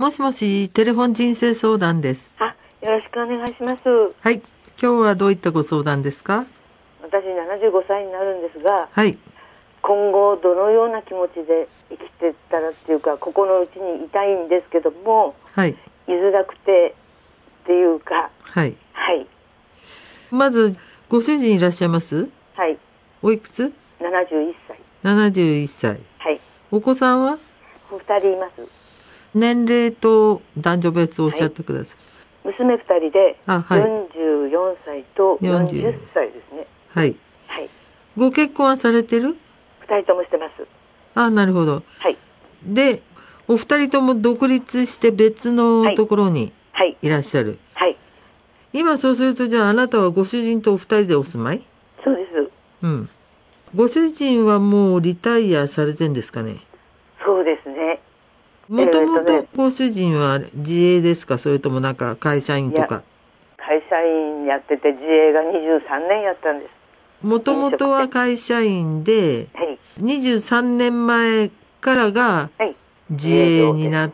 もしもし、テレフォン人生相談です。 よろしくお願いします。 はい。今日はどういったご相談ですか？ 私75歳になるんですが、 はい。 今後どのような気持ちで生きていったらっていうか、ここのうちにいたいんですけども、 はい。 居づらくてっていうか、 はい。 はい。 まず、ご主人いらっしゃいます？ はい。 おいくつ 71歳。 71歳。 はい。 お子さんは？ 2人います。 年齢と男女別をおっしゃってください。 娘2人で、 はい。 44歳と40歳ですね。 はい。 はい。 ご結婚はされてる 2人ともしてます。 なるほど。 はい。 で、お二人とも独立して別のところにいらっしゃる。 はい。 今そうすると、じゃああなたはご主人とお二人でお住まい？ そうです。 うん。ご主人はもうリタイアされてんですかね？ そうですね。 もともとご主人は自営ですか？それともなんか会社員とか？ 会社員やってて自営が23年やったんです。 もともとは会社員で、 はい、 23年前からが自営になって、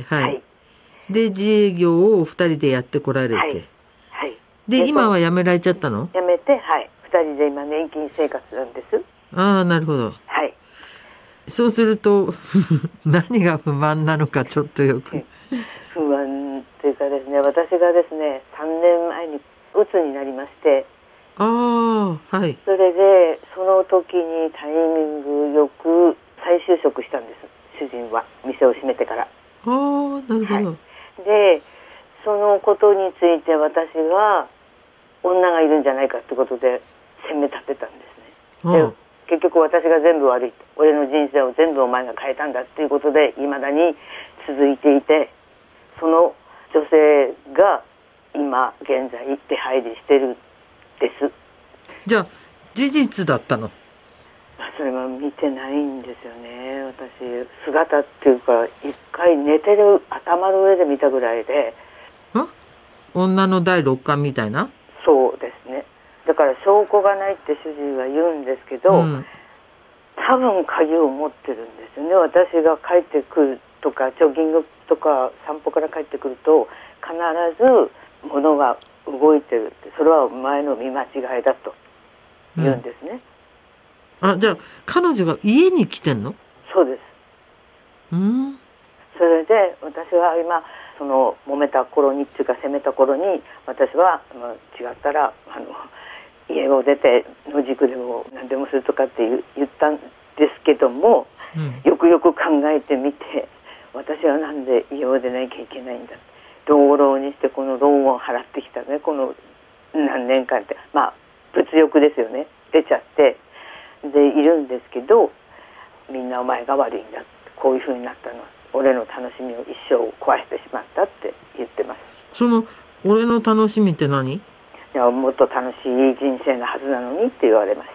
はい。で、自営業をお二人でやってこられて。はい。はい、で、今は辞められちゃったの？ 辞めて、はい。二人で今年金生活なんです。 なるほど。 はい。 そうすると、何が不満なのかちょっとよく。 不満っていうかですね、私がですね、3年前にうつになりまして、 はい。 それで、その時にタイミングよく再就職したんです、主人は。店を閉めてから。 なるほど。はい、 で、そのことについて私は、女がいるんじゃないかってことで責め立てたんですね。で、結局私が全部悪い、俺の人生を全部お前が変えたんだっていうことでいまだに続いていて、その女性が今現在出入りしてるんです。 じゃあ事実だったの？ それは見てないんですよね。私姿っていうか、一回寝てる頭の上で見たぐらいで。 女の第六感みたいな？ そうですね。だから証拠がないって主人は言うんですけど、多分鍵を持ってるんですよね。私が帰ってくるとか、ジョギングとか散歩から帰ってくると必ず物が動いてるって、それはお前の見間違いだと言うんですね。 じゃあ彼女が家に来てんの？そうです。 それで私は今その揉めた頃にっていうか責めた頃に、私は、違ったら家を出て野宿でも何でもするとかって言ったんですけども、よくよく考えてみて、私はなんで家を出なきゃいけないんだ、老老にしてこのローンを払ってきたね、この何年間って、物欲ですよね、出ちゃってでいるんですけど、みんなお前が悪いんだ、こういう風になったのは俺の楽しみを一生壊してしまったって言ってます。 その俺の楽しみって何？ いや、もっと楽しい人生のはずなのにって言われました。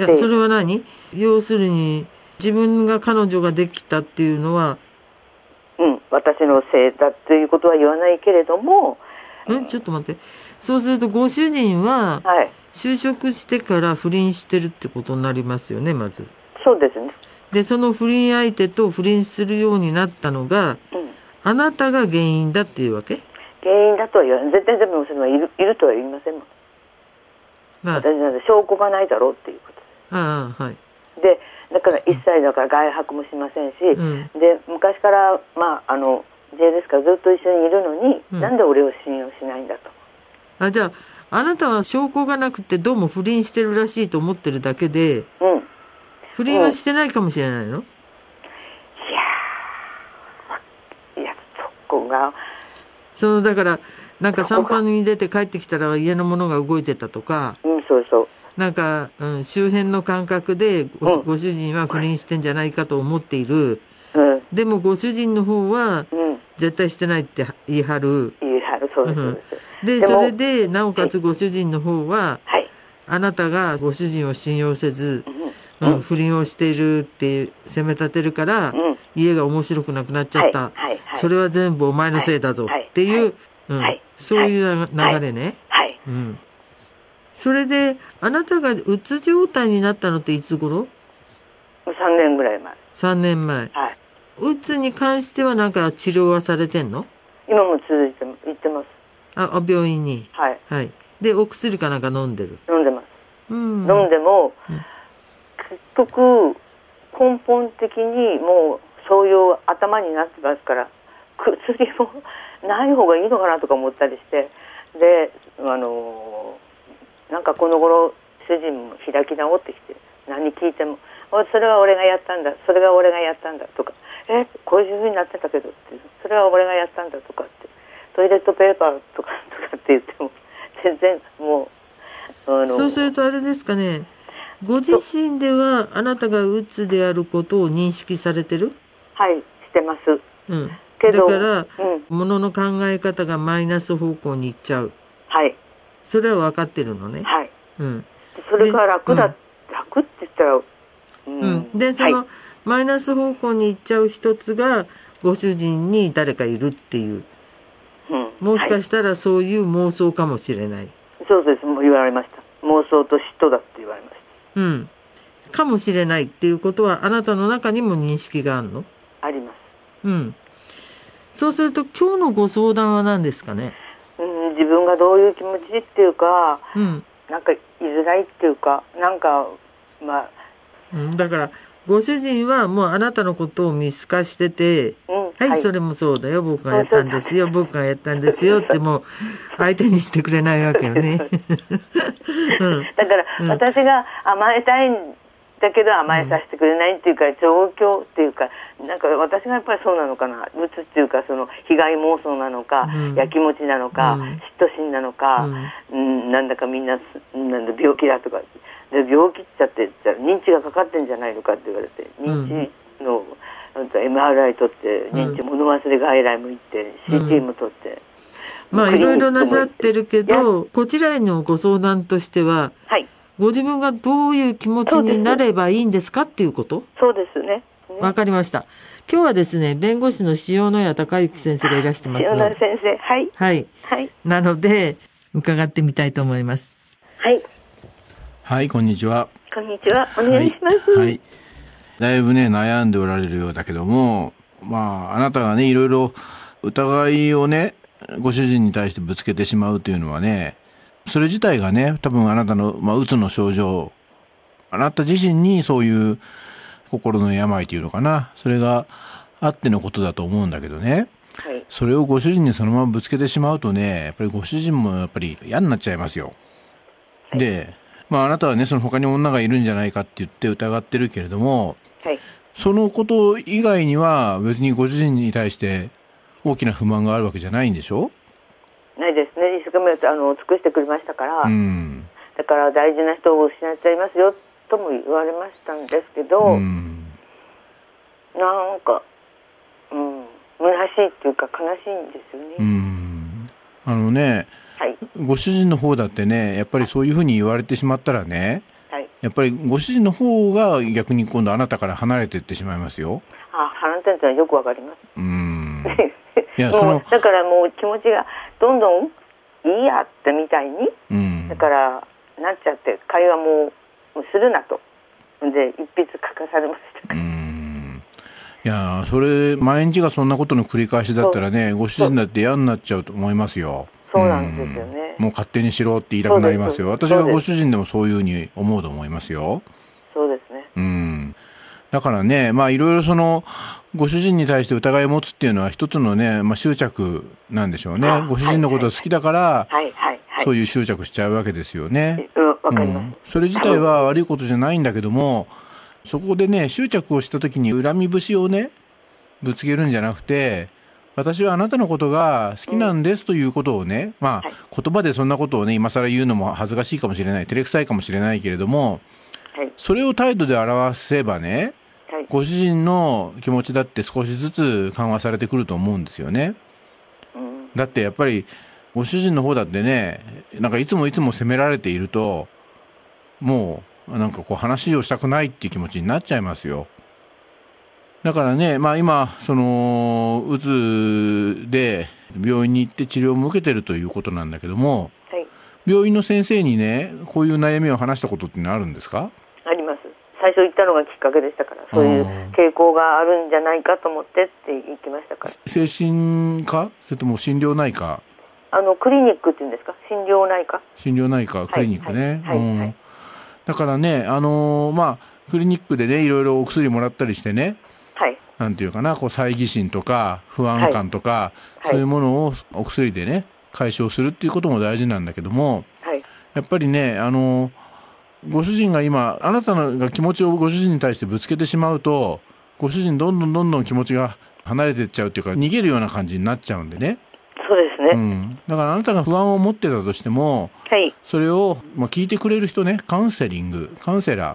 いや、それは何？要するに自分が彼女ができたっていうのは、 私のせいだっていうことは言わないけれども、 ちょっと待って。そうするとご主人は就職してから不倫してるってことになりますよね、まず。 そうですね。 で、その不倫相手と不倫するようになったのが、あなたが原因だっていうわけ？ 原因だとは言わない。絶対全部それはいるとは言いませんもん。私なんで証拠がないだろうっていうことです。 はい。 で、だから一切だから外泊もしませんし、で、昔から自営ですからずっと一緒にいるのに、なんで俺を信用しないんだと。 じゃあ、あなたは証拠がなくてどうも不倫してるらしいと思ってるだけで、不倫はしてないかもしれないの？ いや、そこが。 だから、なんか散歩に出て帰ってきたら家のものが動いてたとか、 そう。 なんか、周辺の感覚でご主人は不倫してんじゃないかと思っている。でもご主人の方は、絶対してないって言い張る。 そうです。 で、それで、なおかつご主人の方は、あなたがご主人を信用せず、不倫をしているって責め立てるから、家が面白くなくなっちゃった。それは全部お前のせいだぞっていう、そういう流れね。それで、あなたがうつ状態になったのっていつ頃？ 3年ぐらい前。 3年前。 うつに関してはなんか治療はされてんの？ 今も続いて行ってます。 病院に。 はい。 はい。で、お薬かなんか飲んでる？ 飲んでます。 うん、 飲んでも、結局、根本的にもう、そういう頭になってますから、薬もない方がいいのかなとか思ったりして、で、なんかこの頃、主人も開き直ってきて、何聞いても、それは俺がやったんだ、それが俺がやったんだとか、こういう風になってたけどって、それは俺がやったんだとかって、トイレットペーパーとかって言っても、全然もう、 そうするとあれですかね、ご自身ではあなたがうつであることを認識されてる？ はい、してます。 うん。だから、物の考え方がマイナス方向に行っちゃう。 はい。 それは分かってるのね。 はい。 うん。 それが楽って言ったら、 で、その、マイナス方向に行っちゃう一つが、ご主人に誰かいるっていう。もしかしたらそういう妄想かもしれない。 そうです、もう言われました。妄想と嫉妬だって言われました。 うん。かもしれないっていうことは、あなたの中にも認識があるの？ あります。 うん。そうすると、今日のご相談は何ですかね？ 自分がどういう気持ちっていうか、なんか言いづらいっていうか、なんか、まあ。 だから、ご主人はもうあなたのことを見透かしてて、はい、それもそうだよ、僕がやったんですよ、僕がやったんですよってもう相手にしてくれないわけよね。 だから、私が甘えたいんだけど甘えさせてくれないっていうか、状況っていうか、なんか私がやっぱりそうなのかな、うつっていうか、その被害妄想なのか、やきもちなのか、嫉妬心なのか、なんだかみんななんだ病気だとか。で病気っちゃって認知がかかってんじゃないのかって言われて、認知の、MRI 取って認知物忘れ外来も行って CT も取って、 まあいろいろなさってるけど、こちらへのご相談としては、ご自分がどういう気持ちになればいいんですかっていうこと？ そうですね。 わかりました。今日はですね、弁護士の塩谷隆之先生がいらしてます。 塩谷先生、はい。 はい。はい。なので伺ってみたいと思います。 はい。 はい、こんにちは。 こんにちは。お願いします。 はい。だいぶね、悩んでおられるようだけども、あなたがね、いろいろ疑いをね、ご主人に対してぶつけてしまうというのはね、それ自体がね、多分あなたの、うつの症状、あなた自身にそういう心の病というのかな、それがあってのことだと思うんだけどね。 はい。 それをご主人にそのままぶつけてしまうとね、やっぱりご主人もやっぱり嫌になっちゃいますよ。はい、で、あなたはね、その他に女がいるんじゃないかって言って疑ってるけれども、そのこと以外には別にご主人に対して大きな不満があるわけじゃないんでしょ？ ないですね。一生懸命尽くしてくれましたから、だから大事な人を失っちゃいますよとも言われましたんですけど、なんか、虚しいっていうか悲しいんですよね。 ご主人の方だってね、やっぱりそういうふうに言われてしまったらね、やっぱりご主人の方が逆に今度あなたから離れていってしまいますよ。 離れてるのはよくわかります。 いや、 だからもう気持ちがどんどんいいやってみたいに、だからなっちゃって会話もするなと。で一筆書かされました。 いや、それ毎日がそんなことの繰り返しだったらね、ご主人だって嫌になっちゃうと思いますよ。 そうなんですよね。 もう勝手にしろって言いたくなりますよ。私はご主人でもそういうふうに思うと思いますよ。 そうですね。 だからね、いろいろご主人に対して疑いを持つっていうのは一つのね、執着なんでしょうね。ご主人のことが好きだから、そういう執着しちゃうわけですよね。 わかります。 それ自体は悪いことじゃないんだけども、そこでね、執着をした時に恨み節をね、ぶつけるんじゃなくて、私はあなたのことが好きなんですということをね、言葉でそんなことをね、今更言うのも恥ずかしいかもしれない、照れくさいかもしれないけれども、それを態度で表せばね、ご主人の気持ちだって少しずつ緩和されてくると思うんですよね。だってやっぱり、ご主人の方だってね、なんかいつも責められていると、もう、なんか話をしたくないっていう気持ちになっちゃいますよ。だからね、今、うつで病院に行って治療を受けてるということなんだけども、病院の先生にね、こういう悩みを話したことってのあるんですか？ あります。最初行ったのがきっかけでしたから、そういう傾向があるんじゃないかと思ってって言ってましたから。 精神科それとも心療内科？ クリニックっていうんですか、心療内科クリニックね、 はいはいはい、 だからねクリニックでねいろいろお薬もらったりしてね、 はい、 なんていうかな猜疑心とか不安感とか、はい、そういうものをお薬でね解消するっていうことも大事なんだけども、はい、やっぱりねご主人が今あなたの気持ちをご主人に対してぶつけてしまうと、ご主人どんどん気持ちが離れていっちゃうっていうか逃げるような感じになっちゃうんでね。 そうですね、 だからあなたが不安を持ってたとしても、はい、それを、聞いてくれる人ね、カウンセラー、はい、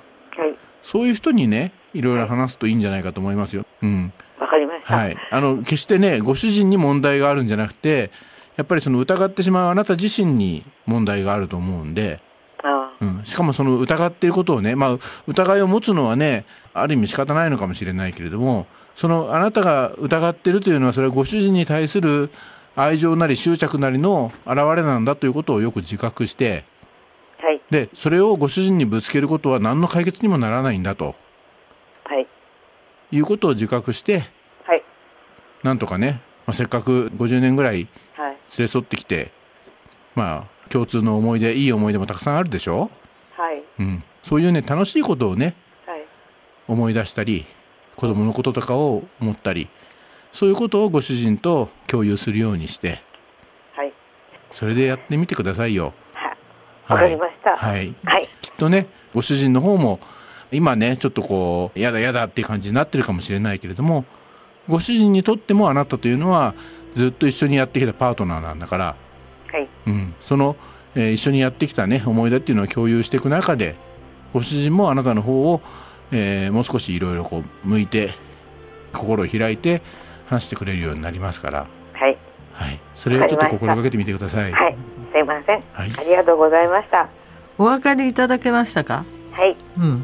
そういう人にねいろいろ話すといいんじゃないかと思いますよ。 わかりました。 はい、決してねご主人に問題があるんじゃなくて、やっぱりその疑ってしまうあなた自身に問題があると思うんで、しかもその疑っていることをね、疑いを持つのはねある意味仕方ないのかもしれないけれども、そのあなたが疑っているというのはそれはご主人に対する愛情なり執着なりの現れなんだということをよく自覚して、はい、でそれをご主人にぶつけることは何の解決にもならないんだと、はい、いうことを自覚して、はい、なんとかね、せっかく50年ぐらい連れ添ってきて、共通の思い出、いい思い出もたくさんあるでしょ、はい、そういうね楽しいことをね、はい、思い出したり子供のこととかを思ったり、そういうことをご主人と共有するようにして、はい、それでやってみてくださいよ。 わかりました。 はい。はい。きっとね、ご主人の方も今ね、ちょっとやだっていう感じになってるかもしれないけれども、ご主人にとってもあなたというのはずっと一緒にやってきたパートナーなんだから、はい。その、一緒にやってきたね思い出っていうのを共有していく中で、ご主人もあなたの方を、もう少しいろいろ向いて心を開いて話してくれるようになりますから、はい、はい、それをちょっと心がけてみてください。 はい、すいません、はい、ありがとうございました。 お分かりいただけましたか？ はい、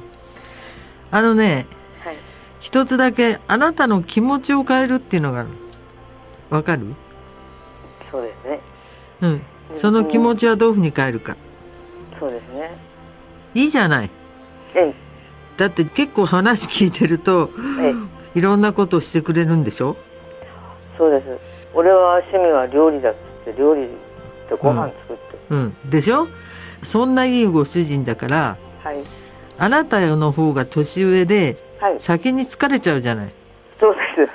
一つだけあなたの気持ちを変えるっていうのがある。分かる？ そうですね。 その気持ちはどういうふうに変えるか。 そうですね。 いいじゃない。だって結構話聞いてると、いろんなことをしてくれるんでしょ？ そうです。俺は趣味は料理だっつって料理でご飯作って、 でしょ？そんないいご主人だから、はい、あなたの方が年上で、先に疲れちゃうじゃない。 そうです。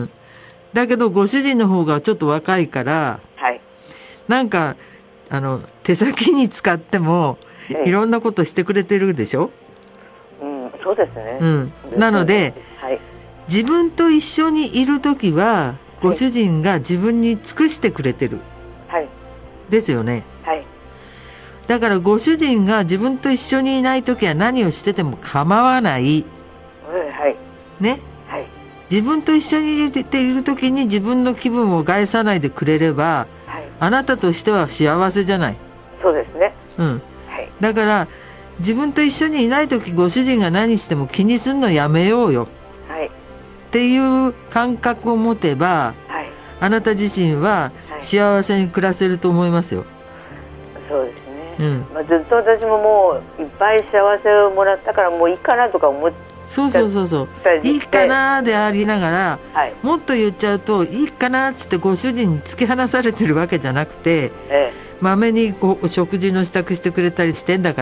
だけどご主人の方がちょっと若いから、はい、なんか手先に使ってもいろんなことしてくれてるでしょ？ そうですね。 なので、自分と一緒にいるときはご主人が自分に尽くしてくれてる、ですよね。だからご主人が自分と一緒にいないときは何をしてても構わない、ね、自分と一緒にいるときに自分の気分を害さないでくれれば、あなたとしては幸せじゃない。 そうですね。 だから自分と一緒にいないときご主人が何しても気にするのやめようよ、っていう感覚を持てば、あなた自身は幸せに暮らせると思いますよ。 そうですね。ずっと私ももういっぱい幸せをもらったからもういいかなとか思って、そういいかなでありながら、もっと言っちゃうといいかなっつってご主人に突き放されてるわけじゃなくて、まめに食事の支度してくれたりしてんだから、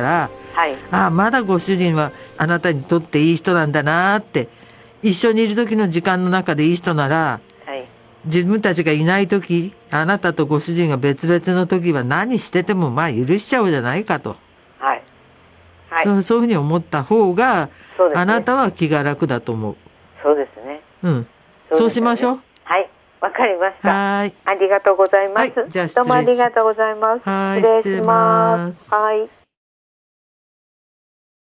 まだご主人はあなたにとっていい人なんだなって、一緒にいる時の時間の中でいい人なら、自分たちがいない時、あなたとご主人が別々の時は何してても許しちゃうじゃないかと、そういうふうに思った方が、あなたは気が楽だと思う。 そうですね。 そうしましょう。 はい、わかりました。ありがとうございます。 じゃあどうもありがとうございます。 失礼します。 はい。